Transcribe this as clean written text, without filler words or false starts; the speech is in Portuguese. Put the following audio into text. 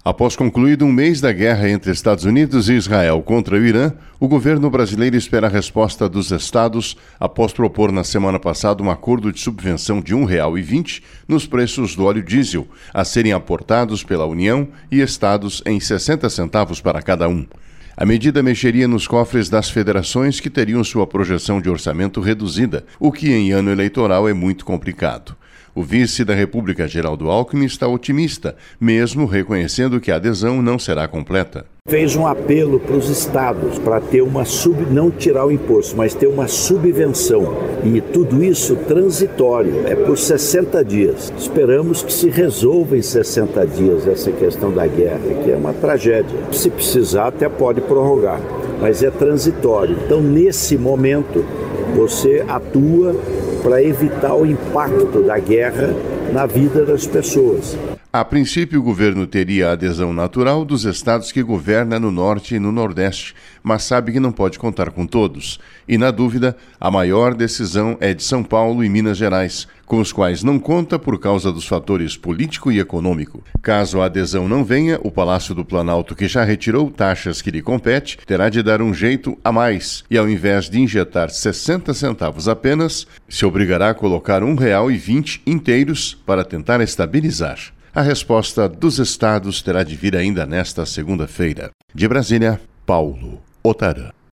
Após concluído um mês da guerra entre Estados Unidos e Israel contra o Irã, o governo brasileiro espera a resposta dos estados após propor na semana passada um acordo de subvenção de R$ 1,20 nos preços do óleo diesel, a serem aportados pela União e estados em 60 centavos para cada um. A medida mexeria nos cofres das federações que teriam sua projeção de orçamento reduzida, o que em ano eleitoral é muito complicado. O vice da República, Geraldo Alckmin, está otimista, mesmo reconhecendo que a adesão não será completa. Fez um apelo para os estados para ter não tirar o imposto, mas ter uma subvenção. E tudo isso transitório, é por 60 dias. Esperamos que se resolva em 60 dias essa questão da guerra, que é uma tragédia. Se precisar, até pode prorrogar, mas é transitório. Então, nesse momento, você atua para evitar o impacto da guerra na vida das pessoas. A princípio, o governo teria a adesão natural dos estados que governa no Norte e no Nordeste, mas sabe que não pode contar com todos. E, na dúvida, a maior decisão é de São Paulo e Minas Gerais, com os quais não conta por causa dos fatores político e econômico. Caso a adesão não venha, o Palácio do Planalto, que já retirou taxas que lhe compete, terá de dar um jeito a mais e, ao invés de injetar 60 centavos apenas, se obrigará a colocar R$ 1,20 inteiros para tentar estabilizar. A resposta dos estados terá de vir ainda nesta segunda-feira. De Brasília, Paulo Otarã.